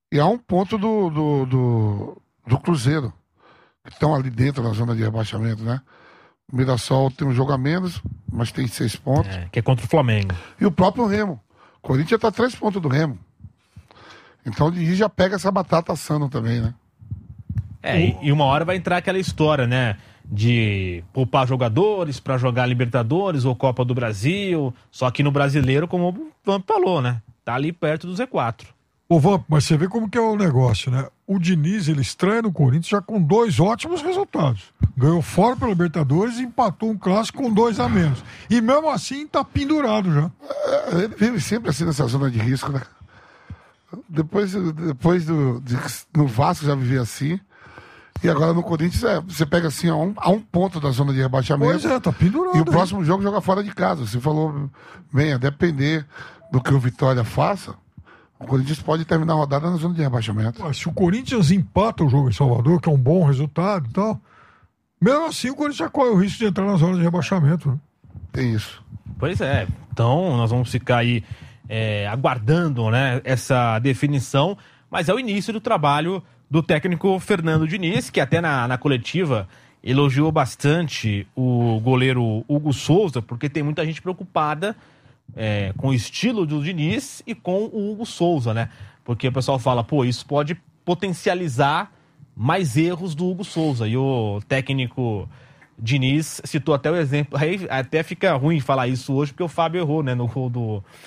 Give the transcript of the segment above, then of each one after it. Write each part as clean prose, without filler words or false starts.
E há um ponto do Cruzeiro, que estão ali dentro da zona de rebaixamento, né? O Mirassol tem um jogo a menos, mas tem 6 pontos. Que é contra o Flamengo. E o próprio Remo. O Corinthians está 3 pontos do Remo. Então ele já pega essa batata assando também, né? E uma hora vai entrar aquela história, né? De poupar jogadores para jogar Libertadores ou Copa do Brasil. Só que no Brasileiro, como o Vamp falou, né? Tá ali perto do Z4. Ô, Vamp, mas você vê como que é o negócio, né? O Diniz, ele estreia no Corinthians já com 2 ótimos resultados. Ganhou fora pela Libertadores e empatou um clássico com 2 a menos. E mesmo assim tá pendurado já. Ele vive sempre assim nessa zona de risco, né? Depois no Vasco já vivia assim. E agora no Corinthians você pega assim a um ponto da zona de rebaixamento. Pois é, tá pendurado. E o próximo jogo joga fora de casa. Você falou, bem, a depender do que o Vitória faça, o Corinthians pode terminar a rodada na zona de rebaixamento. Mas se o Corinthians empata o jogo em Salvador, que é um bom resultado e tal, mesmo assim o Corinthians já corre o risco de entrar na zona de rebaixamento. Né? Tem isso. Pois é. Então nós vamos ficar aí aguardando, né, essa definição, mas é o início do trabalho do técnico Fernando Diniz, que até na coletiva elogiou bastante o goleiro Hugo Souza, porque tem muita gente preocupada com o estilo do Diniz e com o Hugo Souza, né? Porque o pessoal fala, isso pode potencializar mais erros do Hugo Souza. E o técnico Diniz citou até o exemplo, aí até fica ruim falar isso hoje, porque o Fábio errou, né, no gol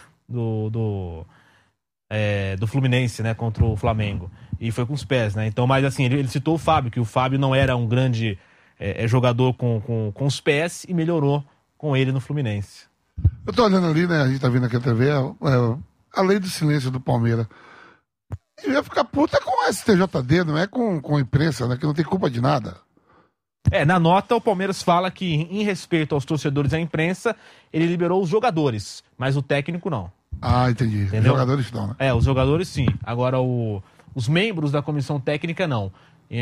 do Fluminense, né, contra o Flamengo. E foi com os pés, né? Então, mas assim, ele citou o Fábio, que o Fábio não era um grande jogador com os pés e melhorou com ele no Fluminense. Eu tô olhando ali, né? A gente tá vendo aqui a TV, a lei do silêncio do Palmeiras. Eu ia ficar puta com o STJD, não é com a imprensa, né? Que não tem culpa de nada. Na nota, o Palmeiras fala que, em respeito aos torcedores e à imprensa, ele liberou os jogadores, mas o técnico não. Ah, entendi. Entendeu? Os jogadores não, né? Os jogadores sim. Agora, os membros da comissão técnica não.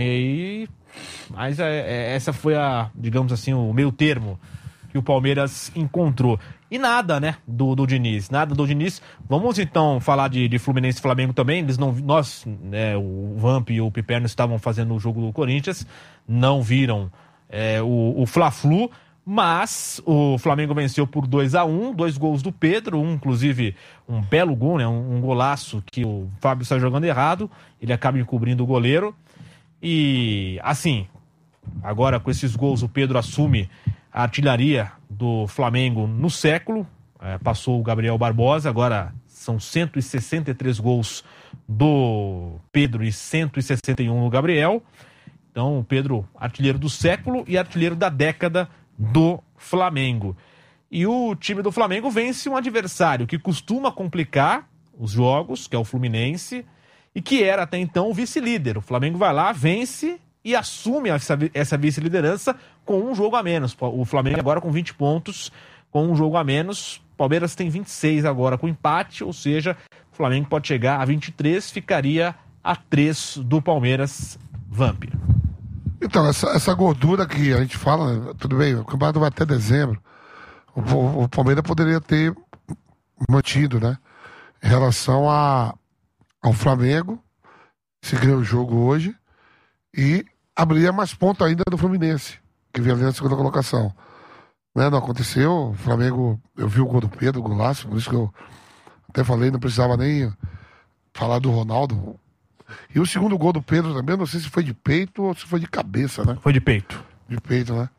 Mas essa foi digamos assim, o meio termo que o Palmeiras encontrou. E nada, né, do Diniz. Nada do Diniz. Vamos então falar de Fluminense e Flamengo também. Nós, né, o Vamp e o Piperno estavam fazendo o jogo do Corinthians, não viram o Fla-Flu, mas o Flamengo venceu por 2-1, 2 gols do Pedro, inclusive um belo gol, né, um golaço que o Fábio está jogando errado, ele acaba encobrindo o goleiro. E assim, agora com esses gols o Pedro assume a artilharia do Flamengo no século, passou o Gabriel Barbosa, agora são 163 gols do Pedro e 161 do Gabriel. Então o Pedro, artilheiro do século e artilheiro da década do Flamengo. E o time do Flamengo vence um adversário que costuma complicar os jogos, que é o Fluminense, e que era até então o vice-líder. O Flamengo vai lá, vence e assume essa vice-liderança com um jogo a menos. O Flamengo agora com 20 pontos, com um jogo a menos. O Palmeiras tem 26 agora com empate, ou seja, o Flamengo pode chegar a 23, ficaria a 3 do Palmeiras. Vamp. Então, essa gordura que a gente fala, né, tudo bem, o campeonato vai até dezembro. O Palmeiras poderia ter mantido, né? Em relação ao Flamengo, se ganhou o jogo hoje, e abriria mais ponto ainda do Fluminense, que vinha ali na segunda colocação. Né, não aconteceu, o Flamengo, eu vi o gol do Pedro, o golaço, por isso que eu até falei, não precisava nem falar do Ronaldo. E o segundo gol do Pedro também, eu não sei se foi de peito ou se foi de cabeça, né? Foi de peito. De peito, né?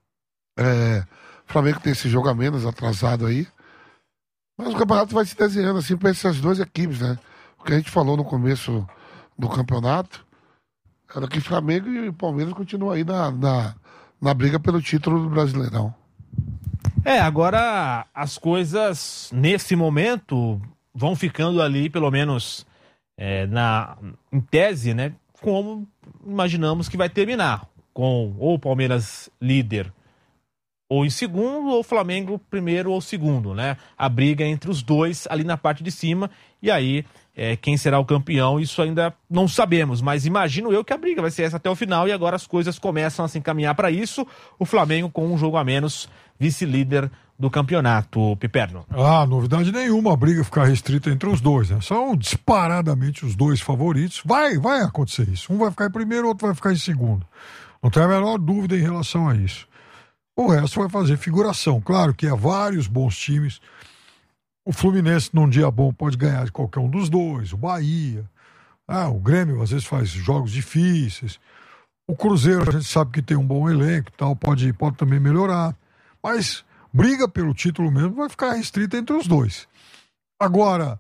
O Flamengo tem esse jogo a menos atrasado aí. Mas o campeonato vai se desenhando assim para essas duas equipes, né? O que a gente falou no começo do campeonato era que Flamengo e Palmeiras continuam aí na briga pelo título do Brasileirão. Agora as coisas nesse momento vão ficando ali, pelo menos em tese, né? Como imaginamos que vai terminar, com ou o Palmeiras líder ou em segundo, ou o Flamengo primeiro ou segundo, né? A briga entre os dois ali na parte de cima, e aí quem será o campeão, isso ainda não sabemos, mas imagino eu que a briga vai ser essa até o final, e agora as coisas começam a se encaminhar para isso. O Flamengo com um jogo a menos, vice-líder do campeonato, Piperno. Novidade nenhuma, a briga ficar restrita entre os dois, né? São disparadamente os dois favoritos. Vai acontecer isso. Um vai ficar em primeiro, o outro vai ficar em segundo. Não tem a menor dúvida em relação a isso. O resto vai fazer figuração. Claro que há vários bons times. O Fluminense, num dia bom, pode ganhar de qualquer um dos dois. O Bahia. O Grêmio, às vezes, faz jogos difíceis. O Cruzeiro, a gente sabe que tem um bom elenco e tal, pode também melhorar. Mas briga pelo título mesmo vai ficar restrita entre os dois. Agora,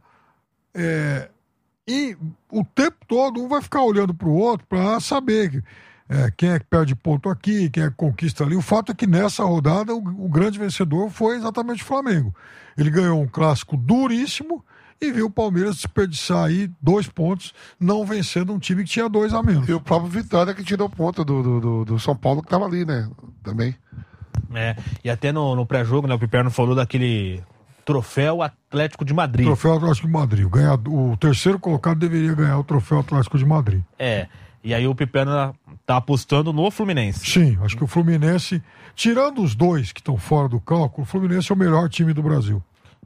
e o tempo todo um vai ficar olhando para o outro para saber quem é que perde ponto aqui, quem é que conquista ali. O fato é que nessa rodada o grande vencedor foi exatamente o Flamengo. Ele ganhou um clássico duríssimo e viu o Palmeiras desperdiçar aí 2 pontos, não vencendo um time que tinha 2 a menos. E o próprio Vitória que tirou ponto do São Paulo que estava ali, né? Também. E até no pré-jogo, né, o Piperno falou daquele troféu Atlético de Madrid. Troféu Atlético de Madrid. O terceiro colocado deveria ganhar o troféu Atlético de Madrid. E aí o Piperno tá apostando no Fluminense. Sim, acho que o Fluminense, tirando os dois que estão fora do cálculo, o Fluminense é o melhor time do Brasil.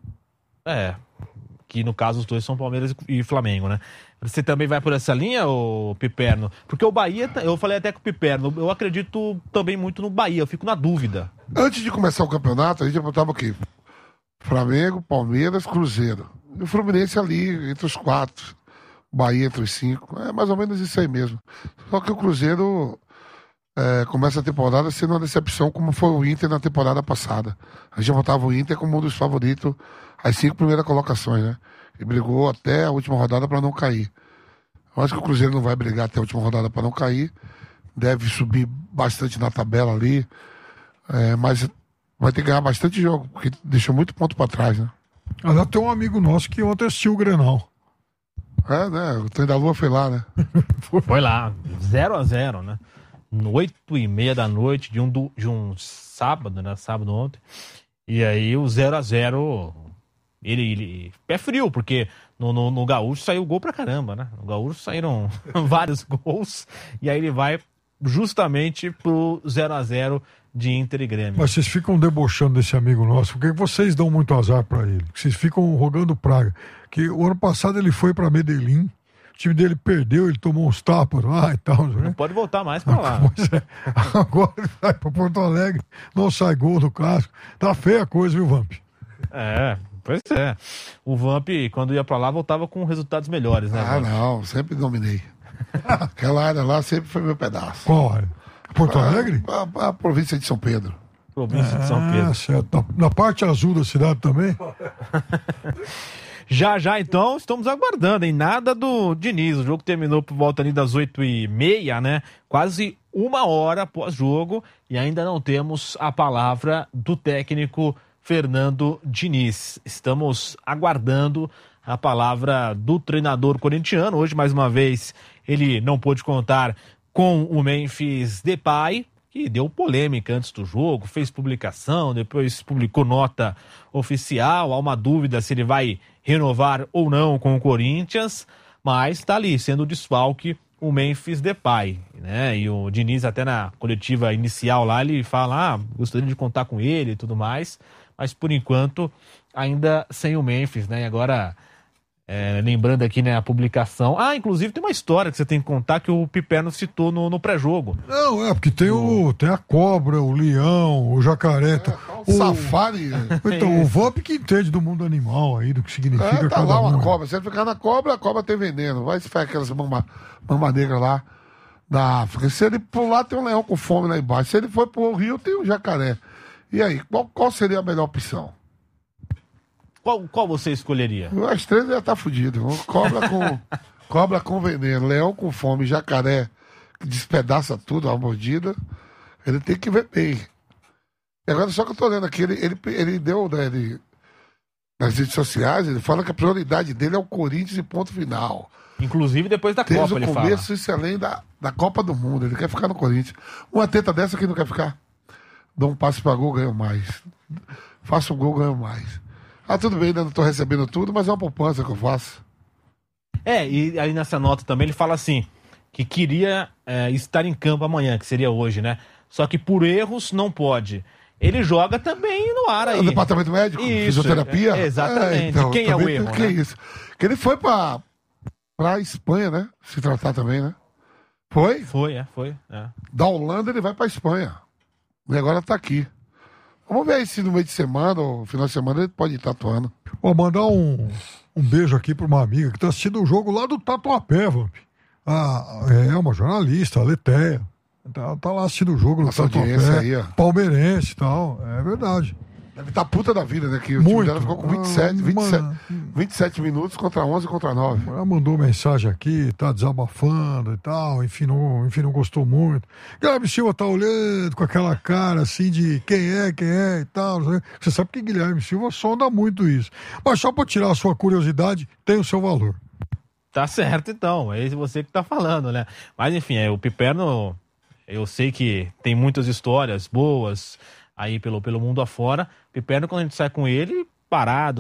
Que no caso os dois são Palmeiras e Flamengo, né? Você também vai por essa linha, ô Piperno? Porque o Bahia, eu falei até com o Piperno, eu acredito também muito no Bahia, eu fico na dúvida. Antes de começar o campeonato, a gente botava o quê? Flamengo, Palmeiras, Cruzeiro. E o Fluminense ali, entre os 4. Bahia entre os 5. É mais ou menos isso aí mesmo. Só que o Cruzeiro começa a temporada sendo uma decepção, como foi o Inter na temporada passada. A gente botava o Inter como um dos favoritos às 5 primeiras colocações, né? E brigou até a última rodada para não cair. Eu acho que o Cruzeiro não vai brigar até a última rodada para não cair. Deve subir bastante na tabela ali. Mas vai ter que ganhar bastante jogo, porque deixou muito ponto para trás, né? Aliás, tem um amigo nosso que ontem assistiu o Grenal. Né? O trem da Lua foi lá, né? Foi lá, 0-0, né? 8h30 da noite de um sábado, né? Sábado ontem. E aí o 0-0, ele pé frio, porque no Gaúcho saiu gol pra caramba, né? No Gaúcho saíram vários gols, e aí ele vai justamente pro 0-0 de Inter e Grêmio. Mas vocês ficam debochando desse amigo nosso, porque vocês dão muito azar pra ele. Vocês ficam rogando praga. Que o ano passado ele foi pra Medellín, o time dele perdeu, ele tomou uns tapas lá e tal. Né? Não pode voltar mais pra lá. Pois é. Agora ele vai pra Porto Alegre, não sai gol do clássico. Tá feia a coisa, viu, Vamp? Pois é. O Vamp, quando ia pra lá, voltava com resultados melhores, né? Vamp? Não, sempre dominei. Aquela área lá sempre foi meu pedaço. Qual área? Porto Alegre? A província de São Pedro. Província de São Pedro. Certo. Na parte azul da cidade também? Já, então, estamos aguardando, hein? Nada do Diniz. O jogo terminou por volta ali das 8h30, né? Quase 1 hora após jogo e ainda não temos a palavra do técnico Fernando Diniz. Estamos aguardando a palavra do treinador corintiano. Hoje, mais uma vez, ele não pôde contar com o Memphis Depay, que deu polêmica antes do jogo, fez publicação, depois publicou nota oficial. Há uma dúvida se ele vai renovar ou não com o Corinthians, mas está ali, sendo o desfalque, o Memphis Depay, né? E o Diniz, até na coletiva inicial lá, ele fala, gostaria de contar com ele e tudo mais, mas por enquanto ainda sem o Memphis, né? E agora, lembrando aqui, né, a publicação. Inclusive tem uma história que você tem que contar que o Piperno citou no pré-jogo. Não, porque tem a cobra, o leão, o jacaré. O safari. Então, o Vamp que entende do mundo animal aí, do que significa tá cada lá uma um. cobra. Se ele ficar na cobra, a cobra tem veneno. Vai se faz aquelas mamba negra lá da África. Se ele pular, tem um leão com fome lá embaixo. Se ele for pro rio, tem um jacaré. E aí, qual seria a melhor opção? Qual você escolheria? As 3 já tá fudido. Cobra com veneno, leão com fome, jacaré que despedaça tudo, a mordida. Ele tem que ver bem. E agora, só que eu tô lendo aqui, ele deu, né, nas redes sociais, ele fala que a prioridade dele é o Corinthians e ponto final. Inclusive depois da Desde Copa, ele fala. Desde o começo, isso é além da Copa do Mundo. Ele quer ficar no Corinthians. Uma teta dessa que não quer ficar. Dou um passe pra gol, ganho mais. Faço um gol, ganho mais. Tudo bem, ainda não tô recebendo tudo, mas é uma poupança que eu faço. E aí nessa nota também ele fala assim, que queria estar em campo amanhã, que seria hoje, né? Só que por erros não pode. ele joga também no ar aí. O departamento médico? Isso, fisioterapia? exatamente. Então, quem é o erro, que né? é isso? Que ele foi pra Espanha, né? Se tratar também, né? Foi? Foi. Da Holanda ele vai pra Espanha. E agora tá aqui. Vamos ver aí se no meio de semana ou final de semana ele pode estar atuando. Vou mandar um beijo aqui pra uma amiga que tá assistindo o jogo lá do Tatuapé, Vamp. Uma jornalista, a Letéia. Tá lá assistindo o jogo no Nossa audiência aí, ó. Palmeirense e tal. É verdade. Deve estar puta da vida, né? Que o time dela ficou com 27 minutos contra 11 contra 9. Ela mandou mensagem aqui, tá desabafando e tal, enfim, não gostou muito. Guilherme Silva tá olhando com aquela cara assim de quem é e tal. Você sabe que Guilherme Silva sonda muito isso. Mas só pra tirar a sua curiosidade, tem o seu valor. Tá certo, então. É você que tá falando, né? Mas, enfim, o Piperno, eu sei que tem muitas histórias boas aí pelo mundo afora. Piperno, quando a gente sai com ele, parado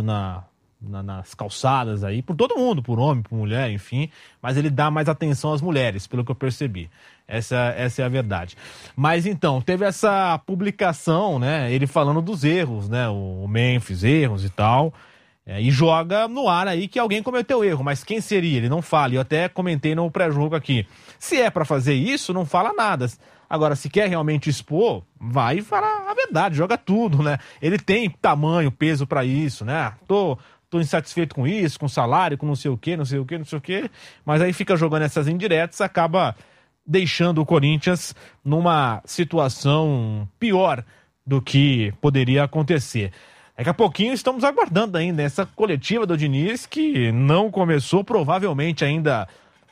nas calçadas aí, por todo mundo, por homem, por mulher, enfim. Mas ele dá mais atenção às mulheres, pelo que eu percebi. Essa é a verdade. Mas, então, teve essa publicação, né? Ele falando dos erros, né? O Memphis, erros e tal. E joga no ar aí que alguém cometeu erro, mas quem seria? Ele não fala. Eu até comentei no pré-jogo aqui. Se é pra fazer isso, não fala nada. Agora, se quer realmente expor, vai falar a verdade, joga tudo, né? Ele tem tamanho, peso pra isso, né? Tô insatisfeito com isso, com salário, com não sei o quê, mas aí fica jogando essas indiretas, acaba deixando o Corinthians numa situação pior do que poderia acontecer. Daqui a pouquinho estamos aguardando ainda essa coletiva do Diniz, que não começou, provavelmente ainda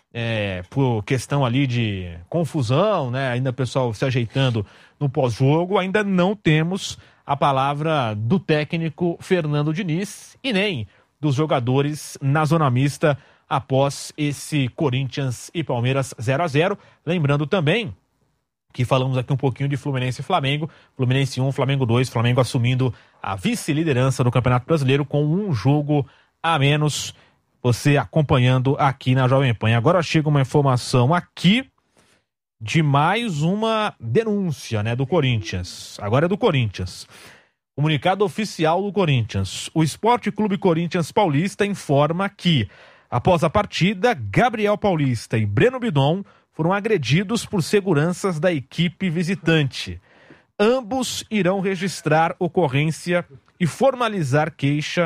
por questão ali de confusão, né? Ainda o pessoal se ajeitando no pós-jogo, ainda não temos a palavra do técnico Fernando Diniz e nem dos jogadores na zona mista após esse Corinthians e Palmeiras 0-0. Lembrando também que falamos aqui um pouquinho de Fluminense e Flamengo. Fluminense 1, Flamengo 2, Flamengo assumindo a vice-liderança do Campeonato Brasileiro com um jogo a menos. Você acompanhando aqui na Jovem Pan. Agora chega uma informação aqui de mais uma denúncia, né, do Corinthians. Agora é do Corinthians. Comunicado oficial do Corinthians. O Esporte Clube Corinthians Paulista informa que, após a partida, Gabriel Paulista e Breno Bidon foram agredidos por seguranças da equipe visitante. Ambos irão registrar ocorrência e formalizar queixa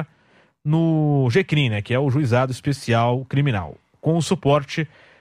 no GCRIM, né, que é o Juizado Especial Criminal, com o suporte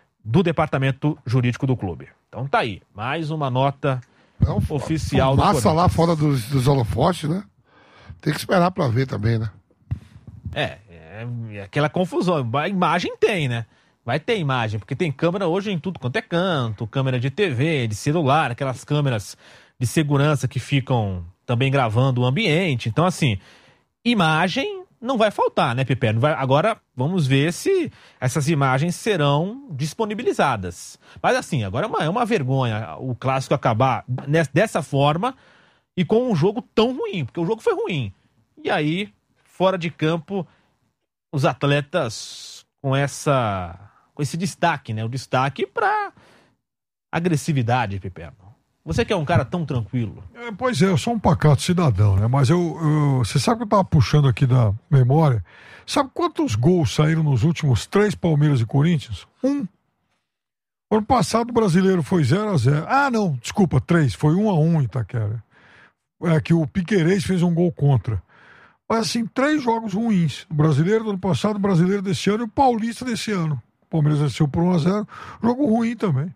do Departamento Jurídico do clube. Então tá aí, mais uma nota oficial do Corinthians. Massa lá fora dos holofotes, né? Tem que esperar pra ver também, né? É aquela confusão. A imagem tem, né? Vai ter imagem, porque tem câmera hoje em tudo quanto é canto, câmera de TV, de celular, aquelas câmeras de segurança que ficam também gravando o ambiente. Então, assim, imagem não vai faltar, né, Piperno? Agora, vamos ver se essas imagens serão disponibilizadas. Mas, assim, agora é uma vergonha o Clássico acabar dessa forma e com um jogo tão ruim, porque o jogo foi ruim. E aí, fora de campo, os atletas com esse destaque, né? O destaque para agressividade, Piperno. Você que é um cara tão tranquilo. Pois é, eu sou um pacato cidadão, né? Mas você sabe que eu tava puxando aqui da memória. Sabe quantos gols saíram nos últimos 3 Palmeiras e Corinthians? 1. Ano passado o brasileiro foi 0-0. Ah, não, desculpa, 3. Foi 1-1 em Itaquera. Que o Piquerez fez um gol contra. Mas assim, 3 jogos ruins. O brasileiro do ano passado, o brasileiro desse ano e o paulista desse ano. O Palmeiras venceu por 1-0. Jogo ruim também.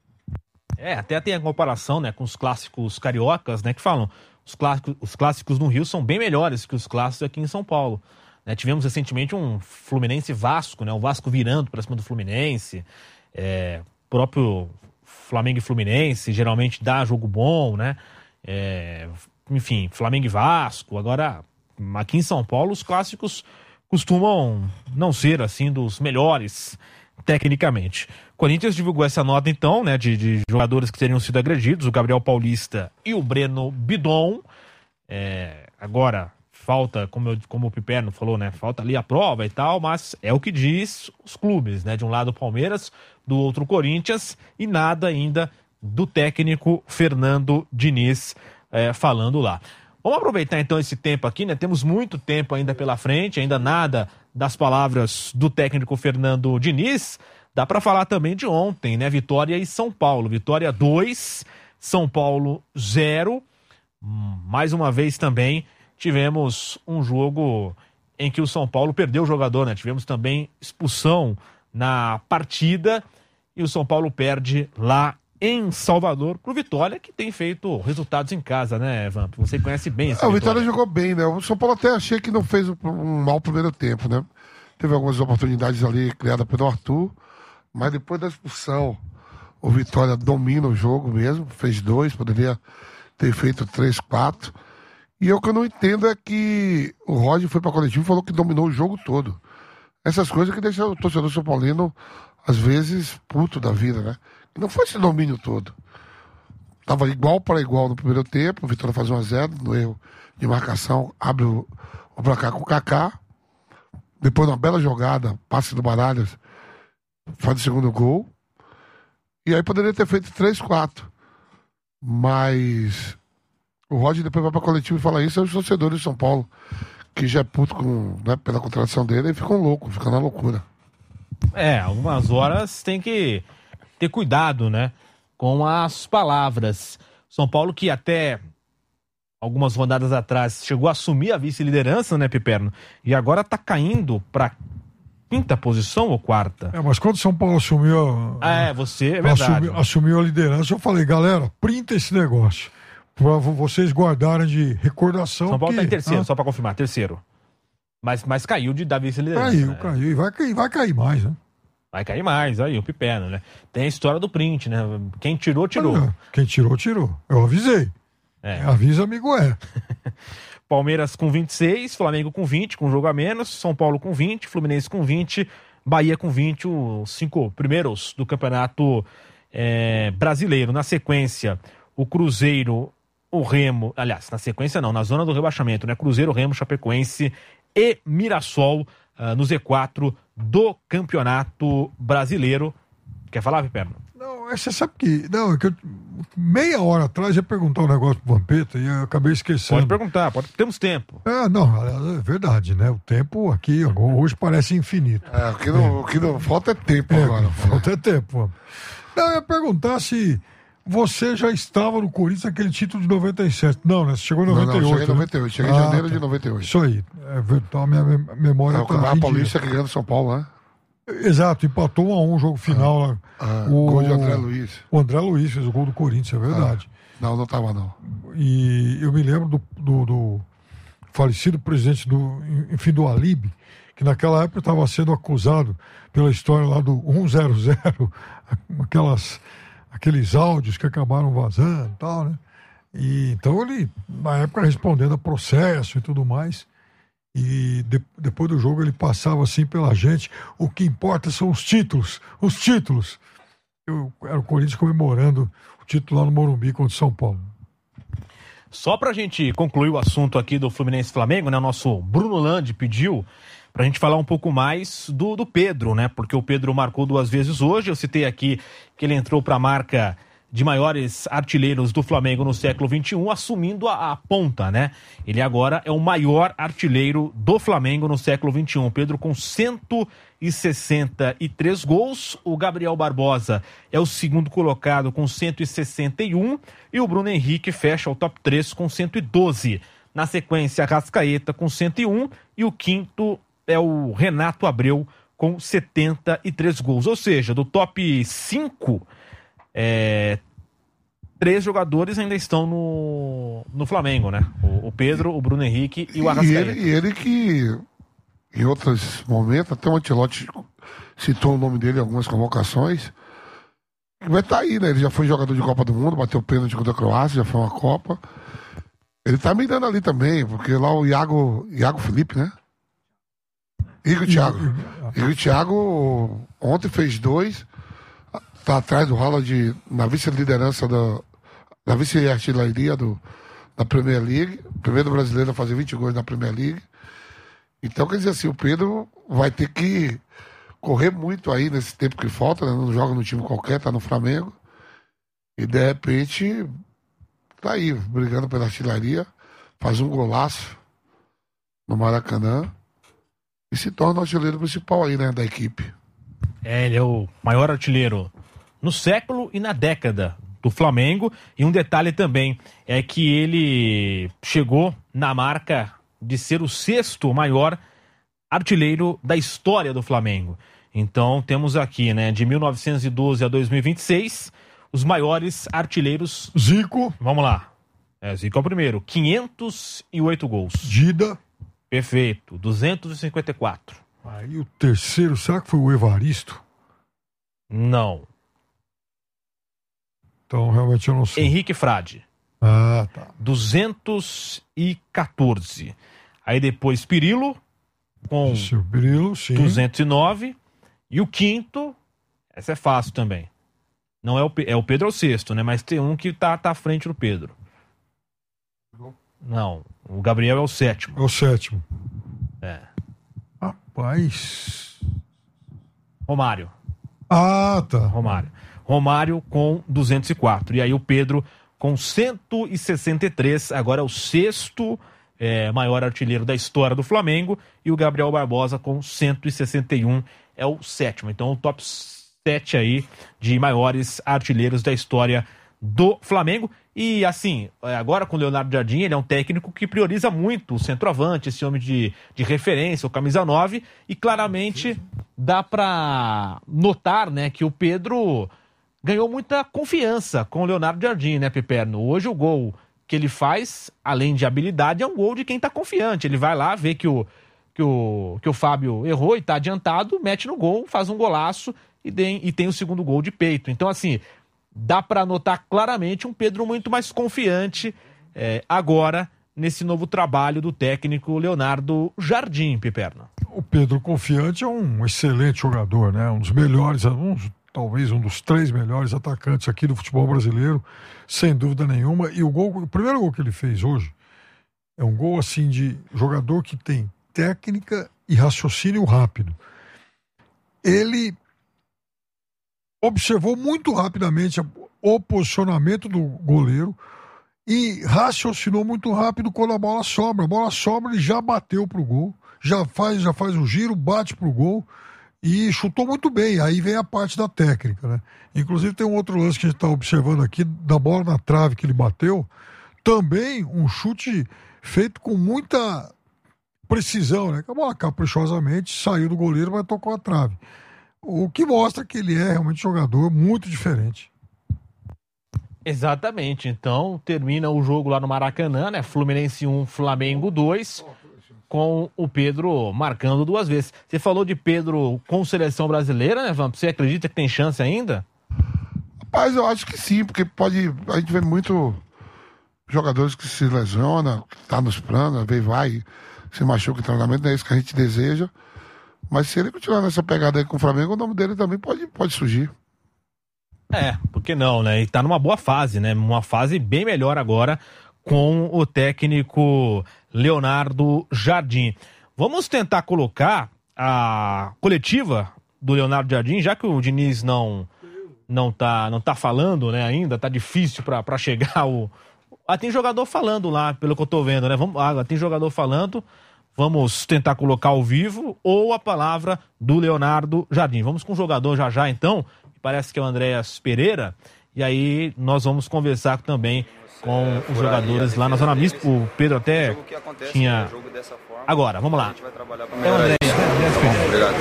Até tem a comparação, né, com os clássicos cariocas, né, que falam os clássicos no Rio são bem melhores que os clássicos aqui em São Paulo. Né, tivemos recentemente um Fluminense Vasco, né, o Vasco virando para cima do Fluminense. Próprio Flamengo e Fluminense geralmente dá jogo bom, né? Enfim, Flamengo e Vasco. Agora, aqui em São Paulo, os clássicos costumam não ser, assim, dos melhores tecnicamente. O Corinthians divulgou essa nota, então, né, de jogadores que teriam sido agredidos, o Gabriel Paulista e o Breno Bidon. Agora, falta, como o Piperno falou, né, falta ali a prova e tal, mas é o que diz os clubes, né, de um lado o Palmeiras, do outro o Corinthians, e nada ainda do técnico Fernando Diniz falando lá. Vamos aproveitar então esse tempo aqui, né? Temos muito tempo ainda pela frente, ainda nada das palavras do técnico Fernando Diniz. Dá para falar também de ontem, né? Vitória e São Paulo. Vitória 2, São Paulo 0. Mais uma vez também tivemos um jogo em que o São Paulo perdeu o jogador, né? Tivemos também expulsão na partida e o São Paulo perde lá em Salvador pro Vitória, que tem feito resultados em casa, né, Vamp? Você conhece bem esse O Vitória jogou bem, né? O São Paulo até achei que não fez um mau primeiro tempo, né? Teve algumas oportunidades ali criadas pelo Arthur, mas depois da expulsão, o Vitória domina o jogo mesmo, fez 2, poderia ter feito 3, 4. E o que eu não entendo é que o Roger foi para a coletiva e falou que dominou o jogo todo. Essas coisas que deixam o torcedor São Paulino, às vezes, puto da vida, né? Não foi esse domínio todo. Tava igual para igual no primeiro tempo, o Vitória faz 1-0, no erro de marcação, abre o placar com o Kaká. Depois, uma bela jogada, passe do Baralhas, faz o segundo gol. E aí poderia ter feito 3, 4. Mas o Roger depois vai para a coletiva e fala isso aos torcedores de São Paulo, que já é puto pela contratação dele, e ficam loucos, ficam na loucura. Algumas horas tem que ter cuidado, né, com as palavras. São Paulo que até algumas rodadas atrás chegou a assumir a vice-liderança, né, Piperno? E agora tá caindo pra 5ª posição ou 4ª? Mas quando São Paulo assumiu verdade. Assumiu a liderança, eu falei, galera, printa esse negócio pra vocês guardarem de recordação. São Paulo tá em terceiro, só pra confirmar, terceiro. Mas caiu da vice-liderança. Caiu. E vai cair mais, né? Vai cair mais, aí, o Piperno, né? Tem a história do print, né? Quem tirou. Quem tirou. Eu avisei. Avisa, amigo, Palmeiras com 26, Flamengo com 20, com um jogo a menos, São Paulo com 20, Fluminense com 20, Bahia com 20, os 5 primeiros do Campeonato Brasileiro. Na sequência, o Cruzeiro, o Remo, aliás, na sequência não, na zona do rebaixamento, né? Cruzeiro, Remo, Chapecoense e Mirassol no Z4 do Campeonato Brasileiro. Quer falar, Piperno? Não, você sabe que... Não, é que meia hora atrás eu ia perguntar um negócio pro Vampeta e eu acabei esquecendo. Pode perguntar, temos tempo. Não, é verdade, né? O tempo aqui hoje parece infinito. O que não falta é tempo agora. Falta é tempo. Não, eu ia perguntar se você já estava no Corinthians naquele título de 97. Não, né? Você chegou em 98. Não, cheguei em 98. Cheguei em janeiro de 98. Isso aí. Então a minha memória o Campeonato Paulista que ganhou do São Paulo, né? Exato, empatou 1-1 o jogo final lá. Gol de André Luiz. O André Luiz fez o gol do Corinthians, é verdade. Não tava não. E eu me lembro do falecido presidente do Alib, que naquela época estava sendo acusado pela história lá do 100, aqueles áudios que acabaram vazando e tal, né? E então ele, na época, respondendo a processo e tudo mais. E depois do jogo ele passava assim pela gente. O que importa são os títulos. Era o Corinthians comemorando o título lá no Morumbi contra o São Paulo. Só pra gente concluir o assunto aqui do Fluminense Flamengo, né? O nosso Bruno Landi pediu pra gente falar um pouco mais do Pedro, né? Porque o Pedro marcou 2 vezes hoje. Eu citei aqui que ele entrou pra marca de maiores artilheiros do Flamengo no século XXI, assumindo a ponta, né? Ele agora é o maior artilheiro do Flamengo no século XXI. Pedro com 163 gols. O Gabriel Barbosa é o segundo colocado com 161. E o Bruno Henrique fecha o top 3 com 112. Na sequência, Arrascaeta com 101. E o quinto é o Renato Abreu com 73 gols. Ou seja, do top 5... 3 jogadores ainda estão no Flamengo, né? O Pedro, o Bruno Henrique e o Arrascaeta. E ele que, em outros momentos, até o Ancelotti citou o nome dele em algumas convocações, vai estar aí, né? Ele já foi jogador de Copa do Mundo, bateu o pênalti contra a Croácia, já foi uma Copa. Ele tá mirando ali também, porque lá o Iago Felipe, né? Igor Thiago ontem fez 2. Está atrás do Haaland na vice-liderança da vice-artilharia da Premier League. Primeiro brasileiro a fazer 20 gols na Premier League. Então, quer dizer assim, o Pedro vai ter que correr muito aí nesse tempo que falta, né? Não joga no time qualquer, tá no Flamengo. E, de repente, tá aí, brigando pela artilharia, faz um golaço no Maracanã e se torna o artilheiro principal aí, né, da equipe. Ele é o maior artilheiro no século e na década do Flamengo. E um detalhe também é que ele chegou na marca de ser o 6º maior artilheiro da história do Flamengo. Então temos aqui, né, de 1912 a 2026, os maiores artilheiros. Zico. Vamos lá. Zico é o primeiro, 508 gols. Dida. Perfeito, 254. Aí o terceiro, será que foi o Evaristo? Não. Então realmente eu não sei. Henrique Frade. Ah, tá. 214. Aí depois Pirilo, com Pirilo, sim. 209. E o quinto, essa é fácil também. Não é o Pedro, é o 6º, né? Mas tem um que tá à frente do Pedro. Não, o Gabriel é o 7º. É o 7º. É. Rapaz. Romário. Ah, tá. Romário com 204. E aí o Pedro com 163. Agora é o 6º maior artilheiro da história do Flamengo. E o Gabriel Barbosa com 161 é o 7º. Então o top 7 aí de maiores artilheiros da história do Flamengo. E assim, agora com o Leonardo Jardim, ele é um técnico que prioriza muito o centroavante, esse homem de referência, o camisa 9, e claramente dá pra notar, né, que o Pedro ganhou muita confiança com o Leonardo Jardim, né, Piperno? Hoje o gol que ele faz, além de habilidade, é um gol de quem tá confiante. Ele vai lá, vê que o Fábio errou e tá adiantado, mete no gol, faz um golaço e tem o segundo gol de peito. Então, assim, dá para notar claramente um Pedro muito mais confiante agora nesse novo trabalho do técnico Leonardo Jardim, Piperno. O Pedro confiante é um excelente jogador, né? Um dos melhores, talvez um dos 3 melhores atacantes aqui do futebol brasileiro, sem dúvida nenhuma. E o primeiro gol que ele fez hoje é um gol assim de jogador que tem técnica e raciocínio rápido. Ele observou muito rapidamente o posicionamento do goleiro e raciocinou muito rápido quando a bola sobra. A bola sobra, ele já bateu pro gol, já faz o giro, bate pro gol e chutou muito bem. Aí vem a parte da técnica, né? Inclusive tem um outro lance que a gente está observando aqui, da bola na trave que ele bateu, também um chute feito com muita precisão, né? Que a bola caprichosamente saiu do goleiro, mas tocou a trave. O que mostra que ele é realmente um jogador muito diferente. Exatamente. Então, termina o jogo lá no Maracanã, né? Fluminense 1, Flamengo 2, com o Pedro marcando 2 vezes. Você falou de Pedro com seleção brasileira, né, Vamp? Você acredita que tem chance ainda? Rapaz, eu acho que sim, porque a gente vê muito jogadores que se lesionam, que tá nos planos, às vezes vai, se machuca em treinamento, não é isso que a gente deseja. Mas se ele continuar nessa pegada aí com o Flamengo, o nome dele também pode surgir. Por que não, né? E tá numa boa fase, né? Uma fase bem melhor agora com o técnico Leonardo Jardim. Vamos tentar colocar a coletiva do Leonardo Jardim, já que o Diniz não tá falando, né, ainda, tá difícil pra chegar o... tem jogador falando lá, pelo que eu tô vendo, né? Tem jogador falando... Vamos tentar colocar ao vivo ou a palavra do Leonardo Jardim. Vamos com o jogador já então, parece que é o Andréas Pereira, e aí nós vamos conversar também com os jogadores lá na Zona Mista. O Pedro até tinha... Agora, vamos lá. É o Andréas Pereira. Obrigado.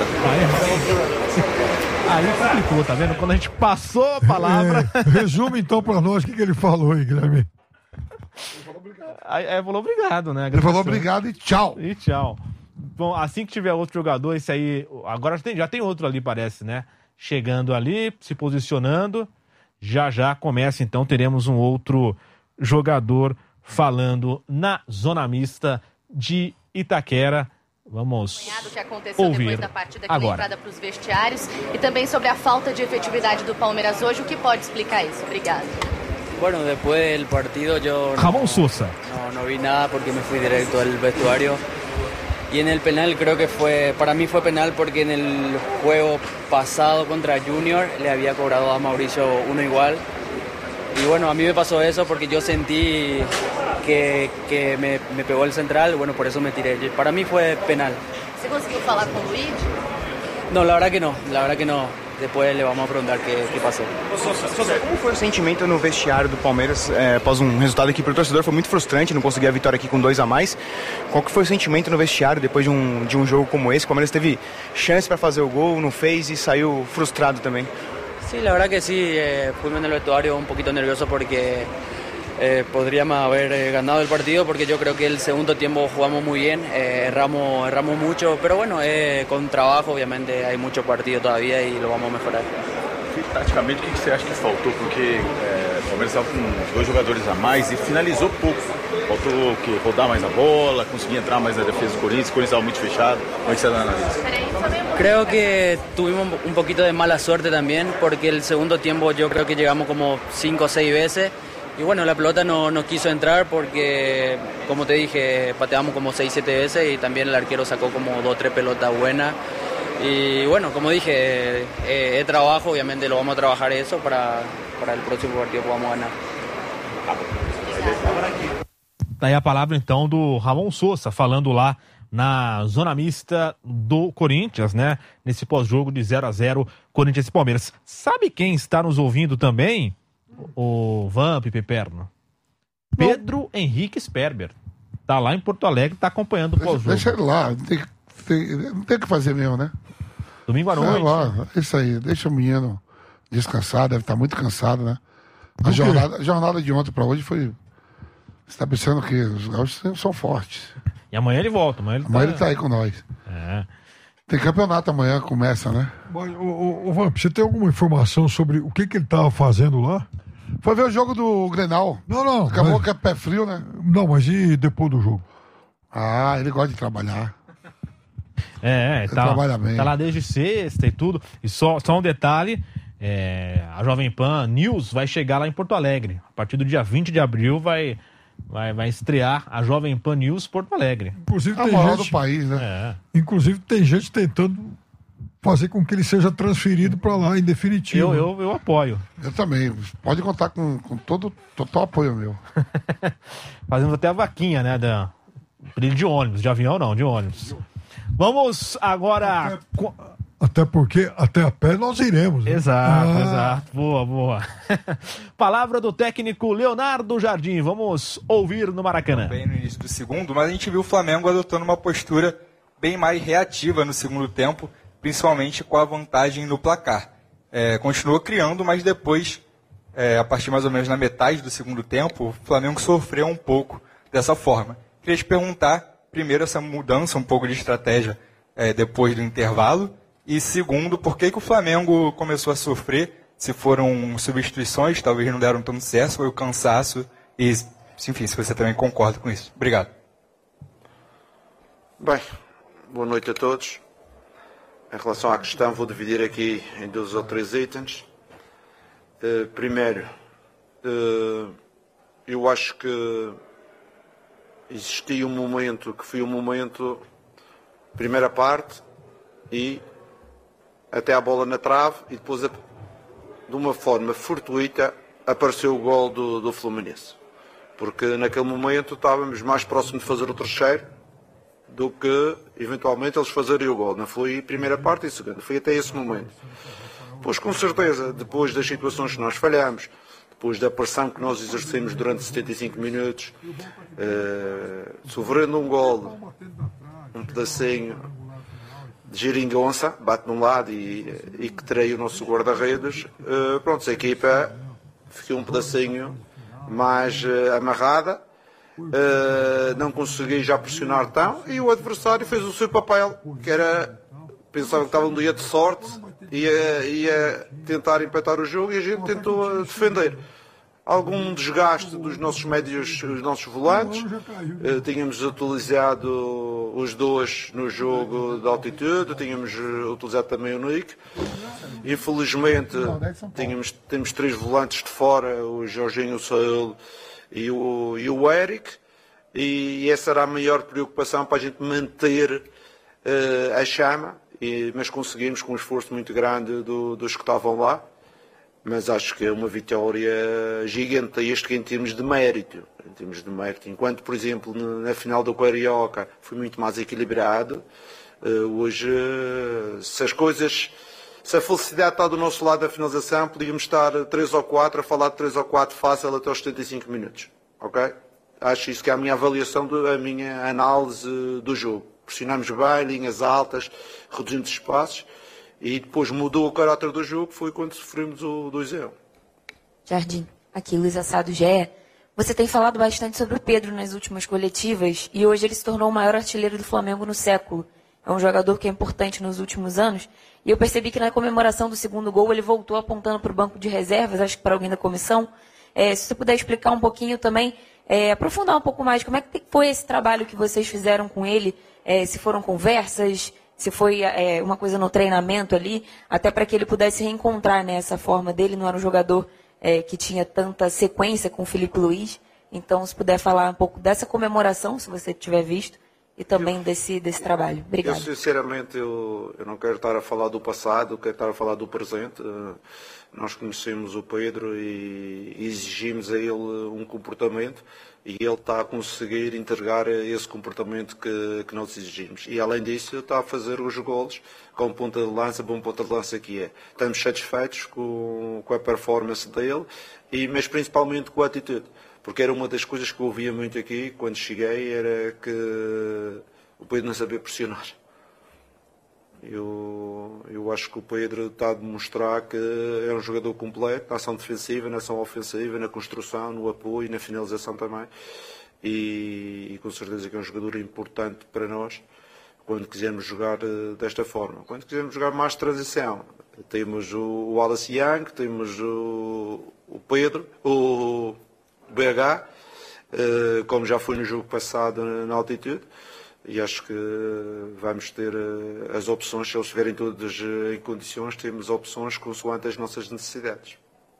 Aí complicou, tá vendo? Quando a gente passou a palavra... Resume então pra nós o que ele falou aí, Guilherme. Aí falou obrigado, né? Ele falou obrigado e tchau. E tchau. Bom, assim que tiver outro jogador, esse aí... Agora já tem outro ali, parece, né? Chegando ali, se posicionando. Já começa, então, teremos um outro jogador falando na Zona Mista de Itaquera. Vamos que aconteceu ouvir depois da partida que agora. entrada para os vestiários e também sobre a falta de efetividade do Palmeiras hoje. O que pode explicar isso? Obrigado. Bueno, después del partido yo Ramón Sosa. no vi nada porque me fui directo al vestuario. Y en el penal creo que para mí fue penal porque en el juego pasado contra Junior le había cobrado a Mauricio uno igual. Y bueno, a mí me pasó eso porque yo sentí que me pegó el central, bueno, por eso me tiré. Para mí fue penal. Você conseguiu falar com o Luigi? No, la verdad que no. Después le vamos a preguntar qué pasó. Souza, como foi o sentimento no vestiário do Palmeiras após resultado que para o torcedor foi muito frustrante, não conseguir a vitória aqui com 2 a mais? Qual que foi o sentimento no vestiário depois de um jogo como esse? O Palmeiras teve chance para fazer o gol, não fez e saiu frustrado também. Sí, la verdad que sí, fuimos en el vestuario un poquito nervioso porque podríamos haber ganado el partido porque yo creo que el segundo tiempo jugamos muy bien, erramos mucho, pero bueno, con trabajo obviamente hay mucho partido todavía y lo vamos a mejorar. Taticamente, o que você acha que faltou? Porque o Palmeiras estava com 2 jogadores a mais e finalizou pouco. Faltou rodar mais a bola, conseguir entrar mais na defesa do Corinthians. O Corinthians estava muito fechado. Como é que você analisa? Creo que tuvimos un poquito de mala suerte también porque el segundo tiempo yo creo que llegamos como 5 o 6 veces y bueno, la pelota no quiso entrar porque, como te dije, pateamos como 6 o 7 veces y también el arquero sacó como 2 o 3 pelotas buenas. Y bueno, como dije, es trabajo, obviamente lo vamos a trabajar eso para el próximo partido podamos ganar. Daí a palavra então do Ramon Souza, falando lá na zona mista do Corinthians, né? Nesse pós-jogo de 0-0, Corinthians e Palmeiras. Sabe quem está nos ouvindo também? O Vamp Peperno. Pedro Henrique Sperber. Tá lá em Porto Alegre, tá acompanhando o pós-jogo. Deixa ele lá, não tem o que fazer mesmo, né? Domingo à noite. Lá, isso aí, deixa o menino descansar, deve estar muito cansado, né? A jornada de ontem para hoje foi... Você tá pensando que os gaúchos são fortes. E amanhã ele volta. Amanhã ele tá aí com nós. É. Tem campeonato amanhã, começa, né? Ô Vamp, você tem alguma informação sobre o que ele tava fazendo lá? Foi ver o jogo do Grenal. Não. Acabou que é pé frio, né? Não, mas e depois do jogo? Ah, ele gosta de trabalhar. Ele trabalha bem. Tá lá desde sexta e tudo. E só um detalhe, a Jovem Pan News vai chegar lá em Porto Alegre. A partir do dia 20 de abril vai estrear a Jovem Pan News Porto Alegre. Inclusive é o maior do país, né? Inclusive tem gente tentando fazer com que ele seja transferido para lá em definitivo. Eu apoio. Eu também. Pode contar com todo total apoio meu. Fazemos até a vaquinha, né? De ônibus, de avião não, de ônibus. Vamos agora... Até porque até a pé nós iremos. Né? Exato. Boa. Palavra do técnico Leonardo Jardim. Vamos ouvir no Maracanã. Bem no início do segundo, mas a gente viu o Flamengo adotando uma postura bem mais reativa no segundo tempo, principalmente com a vantagem no placar. Continuou criando, mas depois, a partir mais ou menos na metade do segundo tempo, o Flamengo sofreu um pouco dessa forma. Queria te perguntar, primeiro, essa mudança um pouco de estratégia depois do intervalo, e segundo, por que o Flamengo começou a sofrer? Se foram substituições, talvez não deram tanto certo, foi o cansaço, e, enfim, se você também concorda com isso. Obrigado. Bem, boa noite a todos. Em relação à questão, vou dividir aqui em 2 ou 3 itens. Primeiro, eu acho que existia um momento que foi um momento, primeira parte, e até a bola na trave, e depois, de uma forma fortuita, apareceu o gol do Fluminense. Porque naquele momento estávamos mais próximos de fazer o terceiro do que, eventualmente, eles fazerem o gol. Não foi primeira parte e segunda, foi até esse momento. Pois, com certeza, depois das situações que nós falhamos, depois da pressão que nós exercemos durante 75 minutos, sofrendo um gol, um pedacinho de geringonça, bate num lado e que trei o nosso guarda-redes, pronto, a equipa ficou um pedacinho mais amarrada, não consegui já pressionar tão, e o adversário fez o seu papel, que era, pensava que estava um dia de sorte, ia tentar empatar o jogo, e a gente tentou defender. Algum desgaste dos nossos médios, os nossos volantes. Tínhamos utilizado os dois no jogo de altitude, tínhamos utilizado também o Nick. Infelizmente, temos 3 volantes de fora, o Jorginho, o Saúl e o Eric. E essa era a maior preocupação para a gente manter a chama, mas conseguimos com um esforço muito grande dos que estavam lá. mas acho que é uma vitória gigantesca em termos de mérito. Enquanto, por exemplo, na final do Carioca foi muito mais equilibrado, hoje, se a felicidade está do nosso lado da finalização, podíamos estar 3 ou 4 a falar de 3 ou 4 fácil até aos 75 minutos. Ok? Acho isso que é a minha avaliação, a minha análise do jogo. Pressionamos bem, linhas altas, reduzimos espaços, e depois mudou o caráter do jogo, foi quando sofremos o 2-1. Jardim, aqui Luiz Assado GE. Você tem falado bastante sobre o Pedro nas últimas coletivas, e hoje ele se tornou o maior artilheiro do Flamengo no século. É um jogador que é importante nos últimos anos, e eu percebi que na comemoração do segundo gol ele voltou apontando para o banco de reservas, acho que para alguém da comissão. Se você puder explicar um pouquinho também, aprofundar um pouco mais, como é que foi esse trabalho que vocês fizeram com ele, se foram conversas, se foi uma coisa no treinamento ali, até para que ele pudesse reencontrar, né, essa forma dele. Não era um jogador que tinha tanta sequência com o Felipe Luiz. Então, se puder falar um pouco dessa comemoração, se você tiver visto, e também desse trabalho. Obrigado. Eu, sinceramente, eu não quero estar a falar do passado, quero estar a falar do presente. Nós conhecemos o Pedro e exigimos a ele um comportamento, e ele está a conseguir entregar esse comportamento que nós exigimos. E, além disso, está a fazer os golos com ponta de lança, bom ponta de lança que é. Estamos satisfeitos com a performance dele, mas principalmente com a atitude. Porque era uma das coisas que eu ouvia muito aqui quando cheguei, era que o Pedro não sabia pressionar. Eu acho que o Pedro está a demonstrar que é um jogador completo, na ação defensiva, na ação ofensiva, na construção, no apoio, na finalização também. E com certeza que é um jogador importante para nós quando quisermos jogar desta forma. Quando quisermos jogar mais transição, temos o Wallace Young, temos o Pedro, o BH, como já foi no jogo passado na altitude, e acho que vamos ter as opções, se eles estiverem todos em condições, temos opções consoante as nossas necessidades.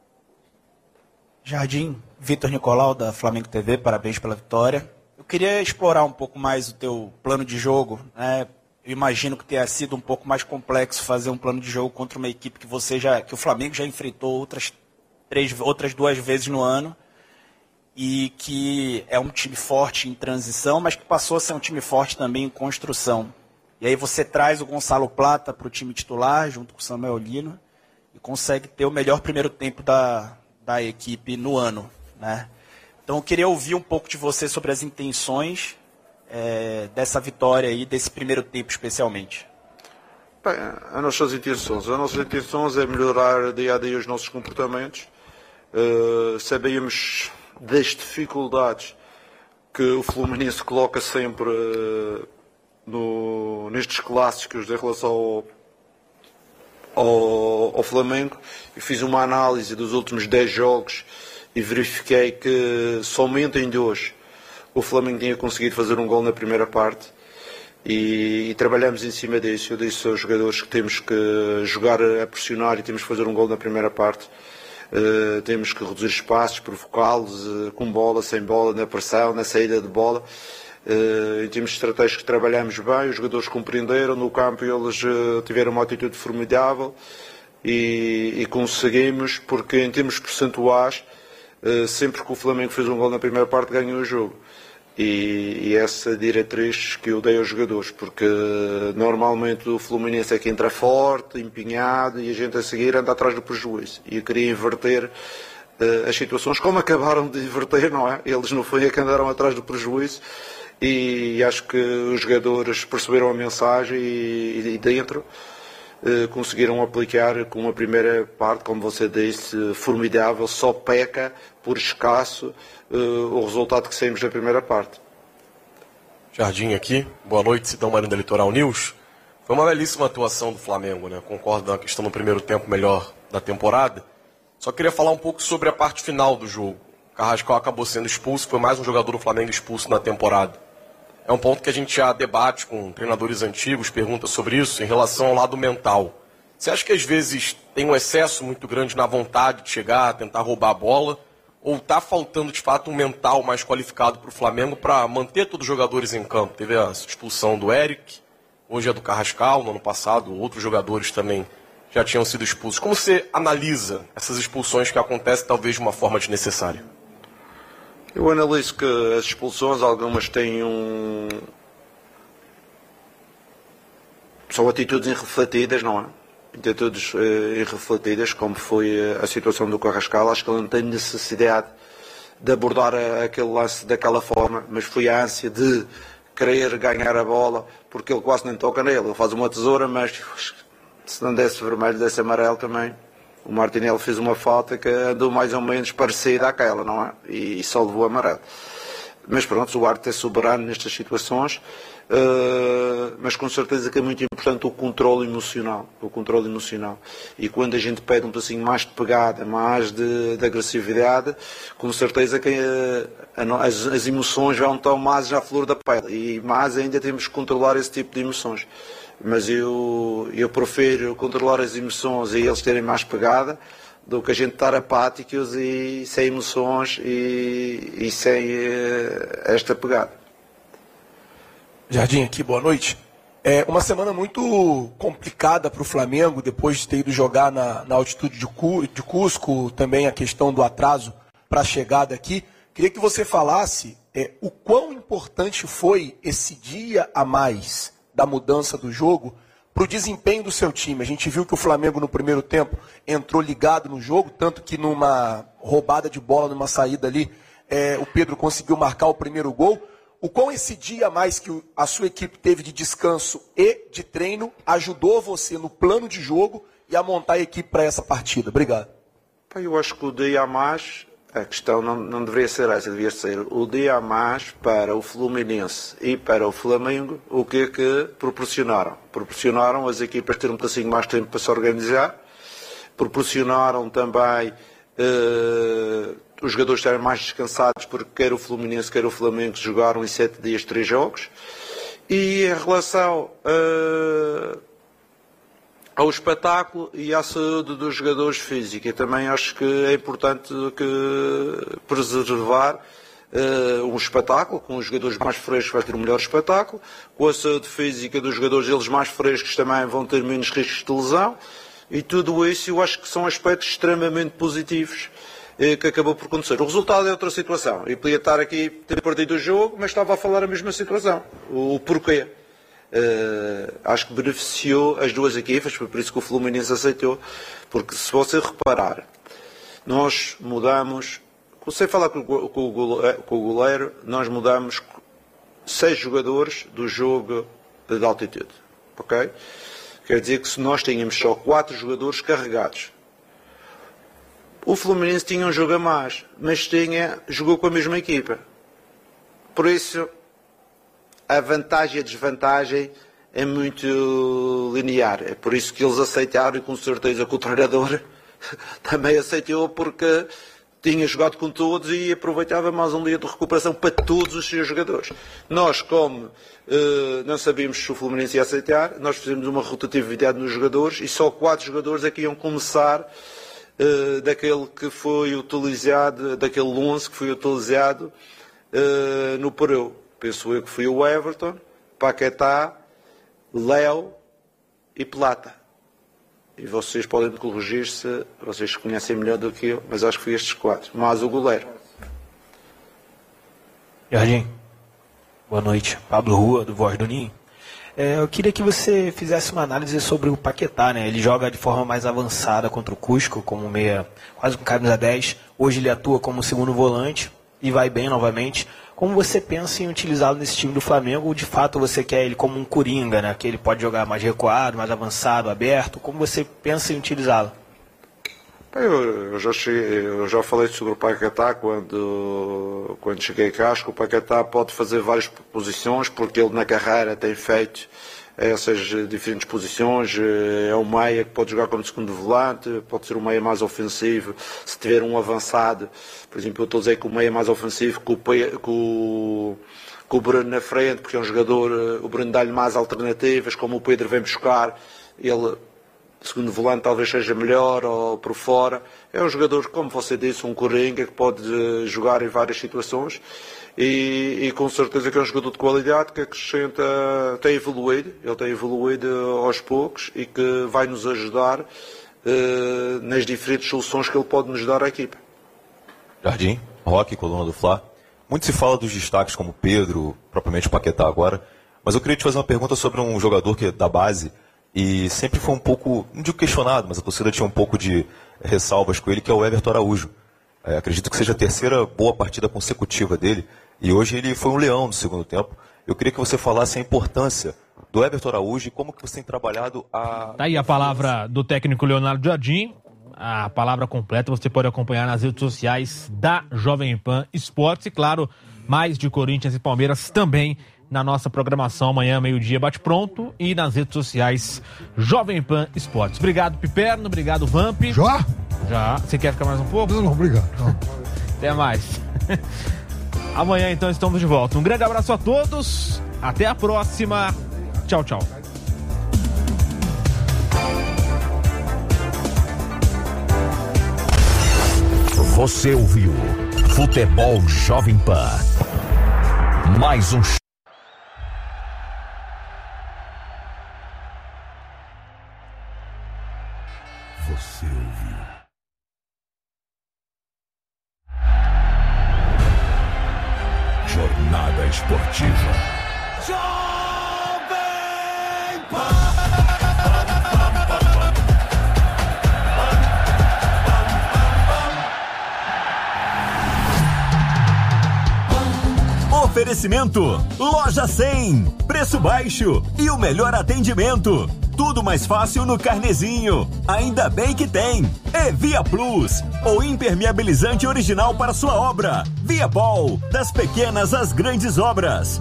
Jardim, Vitor Nicolau, da Flamengo TV, parabéns pela vitória. Eu queria explorar um pouco mais o teu plano de jogo, né? Eu imagino que tenha sido um pouco mais complexo fazer um plano de jogo contra uma equipe que o Flamengo já enfrentou outras 2 vezes no ano, e que é um time forte em transição, mas que passou a ser um time forte também em construção. E aí você traz o Gonçalo Plata para o time titular, junto com o Samuel Lino, e consegue ter o melhor primeiro tempo da equipe no ano, né? Então eu queria ouvir um pouco de você sobre as intenções dessa vitória aí, desse primeiro tempo especialmente. Bem, as nossas intenções é melhorar dia a dia os nossos comportamentos. Sabíamos das dificuldades que o Fluminense coloca sempre nestes clássicos em relação ao Flamengo, e fiz uma análise dos últimos 10 jogos e verifiquei que somente em 2 o Flamengo tinha conseguido fazer um gol na primeira parte, e trabalhamos em cima disso. Eu disse aos jogadores que temos que jogar a pressionar e temos que fazer um gol na primeira parte. Temos que reduzir espaços, provocá-los, com bola, sem bola, na pressão, na saída de bola. Em termos estratégicos trabalhamos bem, os jogadores compreenderam, no campo eles tiveram uma atitude formidável, e conseguimos, porque em termos percentuais, sempre que o Flamengo fez um gol na primeira parte, ganhou o jogo. E essa diretriz que eu dei aos jogadores, porque normalmente o Fluminense é que entra forte, empenhado, e a gente a seguir anda atrás do prejuízo. E eu queria inverter as situações, como acabaram de inverter, não é? Eles não foi a que andaram atrás do prejuízo, e acho que os jogadores perceberam a mensagem e dentro conseguiram aplicar com a primeira parte, como você disse, formidável, só peca por escasso o resultado que saímos da primeira parte. Jardim aqui, boa noite, Sidão Marinho da Litoral News. Foi uma belíssima atuação do Flamengo, né? Concordo na questão do primeiro tempo melhor da temporada. Só queria falar um pouco sobre a parte final do jogo. O Carrascal acabou sendo expulso, foi mais um jogador do Flamengo expulso na temporada. É um ponto que a gente já debate com treinadores antigos, pergunta sobre isso, em relação ao lado mental. Você acha que às vezes tem um excesso muito grande na vontade de chegar, tentar roubar a bola, ou está faltando de fato um mental mais qualificado para o Flamengo para manter todos os jogadores em campo? Teve a expulsão do Eric, hoje é do Carrascal, no ano passado outros jogadores também já tinham sido expulsos. Como você analisa essas expulsões que acontecem talvez de uma forma desnecessária? Eu analiso que as expulsões, algumas têm são atitudes irrefletidas, não é? Atitudes irrefletidas, como foi a situação do Carrascal. Acho que ele não tem necessidade de abordar aquele lance daquela forma, mas foi a ânsia de querer ganhar a bola, porque ele quase nem toca nele. Ele faz uma tesoura, mas se não desse vermelho, desse amarelo também. O Martinelli fez uma falta que andou mais ou menos parecida àquela, não é? E só levou amarelo. Mas pronto, o árbitro é soberano nestas situações, mas com certeza que é muito importante o controle emocional. E quando a gente pede um pedacinho mais de pegada, mais de agressividade, com certeza que as emoções vão tão mais à flor da pele. E mais ainda temos que controlar esse tipo de emoções. Mas eu prefiro controlar as emoções e eles terem mais pegada do que a gente estar apáticos e sem emoções e sem esta pegada. Jardim aqui, boa noite. É uma semana muito complicada para o Flamengo, depois de ter ido jogar na altitude de Cusco, também a questão do atraso para a chegada aqui. Queria que você falasse o quão importante foi esse dia a mais da mudança do jogo para o desempenho do seu time. A gente viu que o Flamengo no primeiro tempo entrou ligado no jogo, tanto que numa roubada de bola, numa saída ali, o Pedro conseguiu marcar o primeiro gol. O quão esse dia a mais que a sua equipe teve de descanso e de treino ajudou você no plano de jogo e a montar a equipe para essa partida? Obrigado. Eu acho que o dia a mais, a questão não deveria ser essa, devia ser o dia a mais para o Fluminense e para o Flamengo. O que é que proporcionaram? Proporcionaram as equipas ter um pedacinho mais tempo para se organizar, proporcionaram também os jogadores estarem mais descansados, porque quer o Fluminense quer o Flamengo jogaram em 7 dias 3 jogos. E em relação ao espetáculo e à saúde dos jogadores físicos, eu também acho que é importante preservar um espetáculo. Com os jogadores mais frescos vai ter um melhor espetáculo, com a saúde física dos jogadores eles mais frescos também vão ter menos riscos de lesão, e tudo isso eu acho que são aspectos extremamente positivos que acabou por acontecer. O resultado é outra situação. Eu podia estar aqui, ter perdido o jogo, mas estava a falar a mesma situação. O porquê. Acho que beneficiou as duas equipas, foi por isso que o Fluminense aceitou, porque se você reparar, nós mudamos, sem falar com o goleiro, nós mudamos 6 jogadores do jogo de altitude, ok? Quer dizer que se nós tínhamos só 4 jogadores carregados, o Fluminense tinha um jogo a mais, mas jogou com a mesma equipa. Por isso, a vantagem e a desvantagem é muito linear. É por isso que eles aceitaram, e com certeza que o treinador também aceitou, porque tinha jogado com todos e aproveitava mais um dia de recuperação para todos os seus jogadores. Nós, como não sabíamos se o Fluminense ia aceitar, nós fizemos uma rotatividade nos jogadores e só 4 jogadores é que iam começar daquele que foi utilizado, daquele 11 que foi utilizado no Peru. Penso eu que foi o Everton, Paquetá, Léo e Plata. E vocês podem me corrigir se vocês conhecem melhor do que eu, mas acho que foi estes 4, mais o goleiro. Jardim, boa noite. Pablo Rua, do Voz do Ninho. Eu queria que você fizesse uma análise sobre o Paquetá, né? Ele joga de forma mais avançada contra o Cusco, como meia, quase com camisa 10. Hoje ele atua como segundo volante e vai bem novamente. Como você pensa em utilizá-lo nesse time do Flamengo? Ou de fato você quer ele como um coringa, né? Que ele pode jogar mais recuado, mais avançado, aberto? Como você pensa em utilizá-lo? Eu já falei sobre o Paquetá quando cheguei cá. Acho que o Paquetá pode fazer várias posições, porque ele na carreira tem feito essas diferentes posições. É um meia que pode jogar como segundo volante, pode ser um meia mais ofensivo, se tiver um avançado. Por exemplo, eu estou a dizer que o meia mais ofensivo com o Bruno na frente, porque é um jogador, o Bruno dá-lhe mais alternativas, como o Pedro vem buscar, ele segundo volante talvez seja melhor, ou por fora. É um jogador, como você disse, um coringa que pode jogar em várias situações e com certeza que é um jogador de qualidade que acrescenta, tem evoluído aos poucos e que vai nos ajudar nas diferentes soluções que ele pode nos dar à equipa. Jardim, Roque, coluna do Fla. Muito se fala dos destaques como Pedro, propriamente o Paquetá agora, mas eu queria te fazer uma pergunta sobre um jogador que é da base e sempre foi um pouco, não digo questionado, mas a torcida tinha um pouco de ressalvas com ele, que é o Everton Araújo. Acredito que seja a terceira boa partida consecutiva dele, e hoje ele foi um leão no segundo tempo. Eu queria que você falasse a importância do Everton Araújo e como que você tem trabalhado a... Tá aí a palavra do técnico Leonardo Jardim. A palavra completa você pode acompanhar nas redes sociais da Jovem Pan Esportes e, claro, mais de Corinthians e Palmeiras também na nossa programação amanhã, meio-dia, bate-pronto, e nas redes sociais Jovem Pan Esportes. Obrigado, Piperno, obrigado, Vamp. Já? Já. Você quer ficar mais um pouco? Não, obrigado. Não. Até mais. Amanhã, então, estamos de volta. Um grande abraço a todos, até a próxima. Tchau, tchau. Você ouviu Futebol Jovem Pan. Mais um... Você ouviu Jornada Esportiva. Jovem Pan. Oferecimento Loja 100, preço baixo e o melhor atendimento. Tudo mais fácil no Carnezinho. Ainda bem que tem. É Via Plus, o impermeabilizante original para sua obra. Via Ball, das pequenas às grandes obras.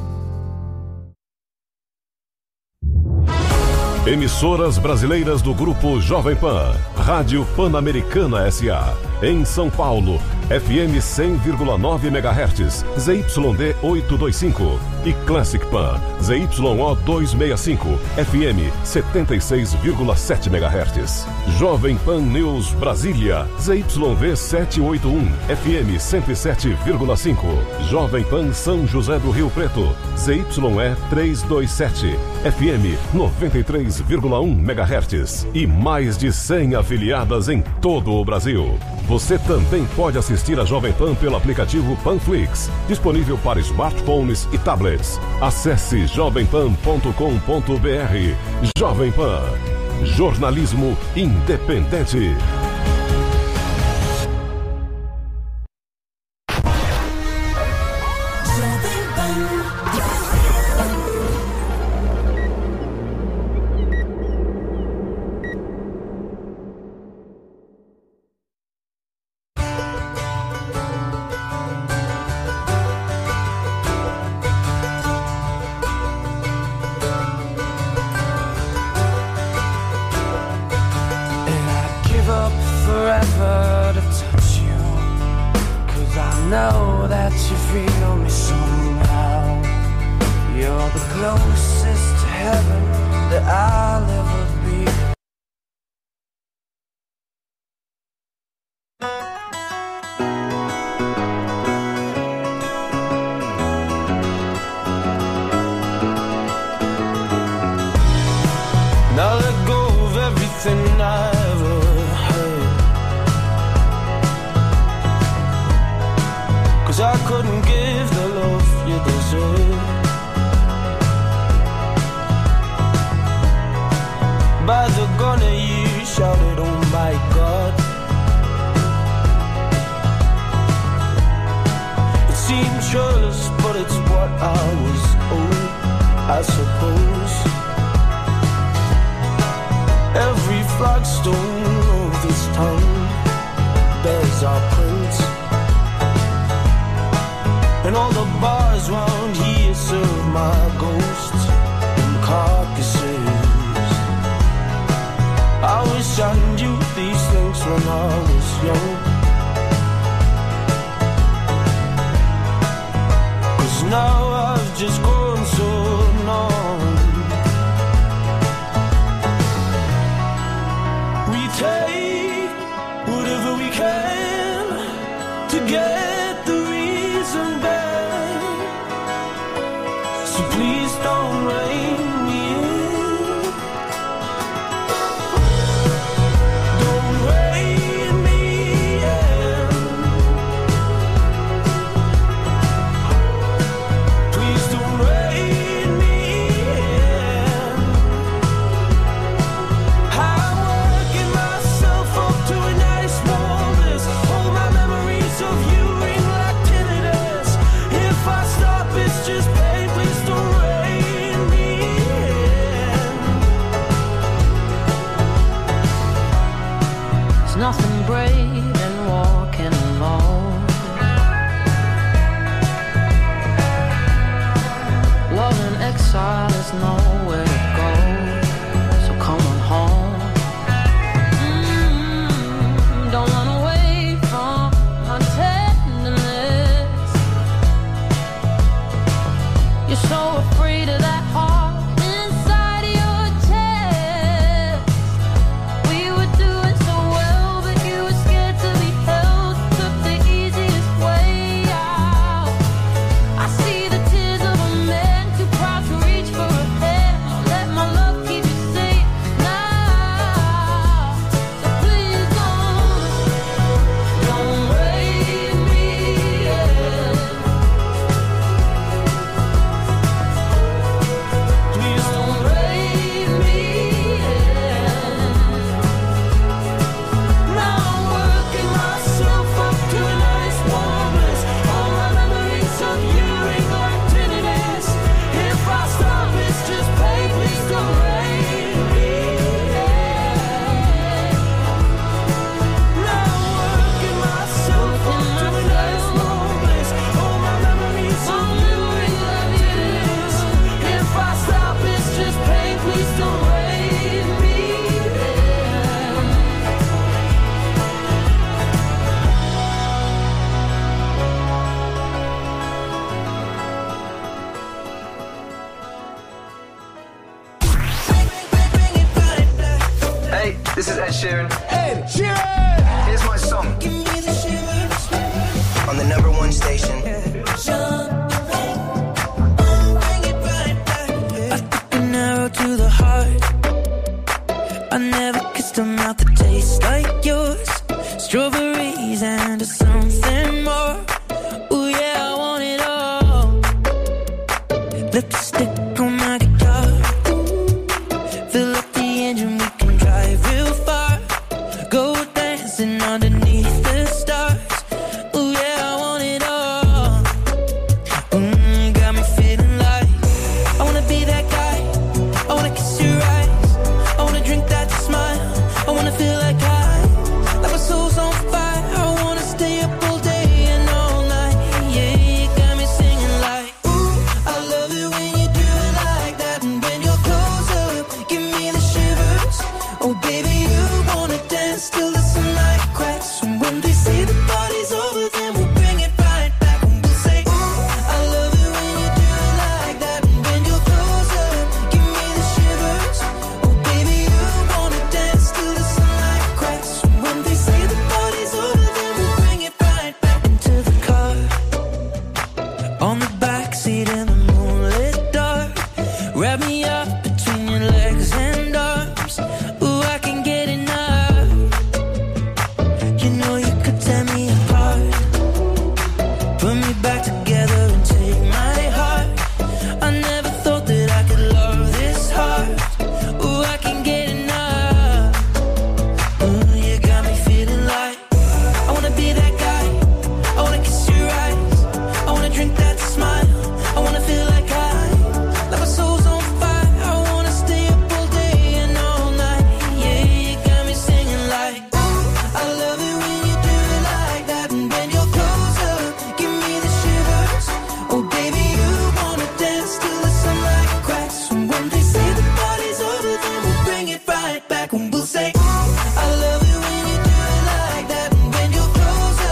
Emissoras brasileiras do Grupo Jovem Pan. Rádio Pan-Americana S.A. Em São Paulo, FM 100,9 MHz, ZYD 825. E Classic Pan, ZYO 265, FM 76,7 MHz. Jovem Pan News Brasília, ZYV 781, FM 107,5. Jovem Pan São José do Rio Preto, ZYE 327, FM 93,1 MHz. E mais de 100 afiliadas em todo o Brasil. Você também pode assistir a Jovem Pan pelo aplicativo Panflix, disponível para smartphones e tablets. Acesse jovempan.com.br. Jovem Pan, jornalismo independente. can to get the reason back. So please don't rein me in. Don't rein me in. Please don't rein me in. I'm working myself up to a nice warmness. All my memories of you ring like tinnitus. If I stop, it's just pain. Please don't rein me in. There's nothing brave in walking alone. Love in exile is nowhere to go. So come on home. Don't run away from my tenderness. You're so afraid of that heart inside your chest. We were doing so well, but you were scared to be held. Took the easiest way out. I see the tears of a man too proud to reach for a hand. Let my love keep you safe now. So please don't rein me in. Please don't rein me in. Now I'm working myself up to a nice warmness. All my memories of you ring like tinnitus. If I stop, it's just pain. Please don't rein me in. Now I'm working myself up to a nice warmness. All my memories of you ring like tinnitus. If I stop, it's just pain. Please don't rein me in. Hey, this is Ed Sheeran. Ed Sheeran! Here's my song. On the #1 station. An arrow to the heart. I never kissed a mouth that tastes like yours. Strawberries and something more. Ooh yeah, I want it all. Lipstick on my guitar. Fill up the engine, we can drive real far. Go dancing underneath the stars. Ooh yeah, I want it all. Got me feeling like I wanna be that guy. I wanna kiss your eyes. I wanna drink that smile. I wanna feel like my soul's on fire. I wanna stay up all day and all night. Yeah, you got me singing like, ooh, I love it when you do it like that. And when you're close up, give me the shivers. Oh baby, you wanna dance till the sunlight cracks. And when they say the party's over, then we'll bring it right back. And we'll say, ooh, I love it when you do it like that. And when you're close up, give me the shivers. Oh baby, you wanna dance till the sunlight cracks. And when they say the party's over, then we'll bring it right back into the car. On the backseat in the moonlit dark. Wrap me up between your legs and arms. Ooh, I can get enough. You know you could tear me apart. Put me back together and take my heart. I never thought that I could love this hard. Ooh, I can get enough. Ooh, you got me feeling like I wanna be that guy. I wanna kiss your eyes. I wanna drink that smile. I wanna feel like my soul's on fire. I wanna stay up all day and all night. Yeah, you got me singing like, ooh, I love it when you do it like that. And when you're close up, give me the shivers. Oh baby, you wanna dance till the sunlight cracks. And when they say the party's over, then we'll bring it right back. And we'll say, ooh, I love it when you do it like that. And when you're close up,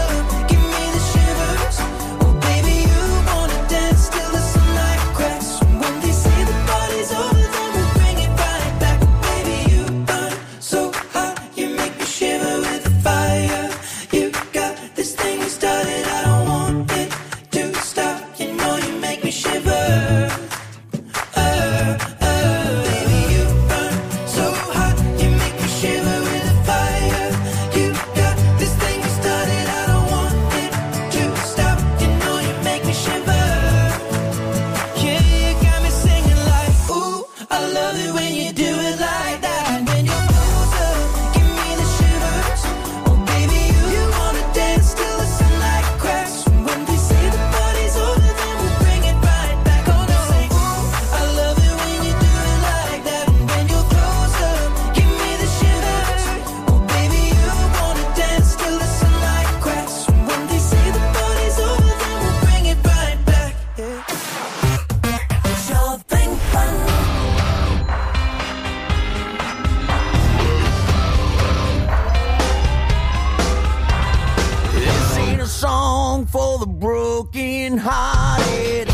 song for the broken hearted.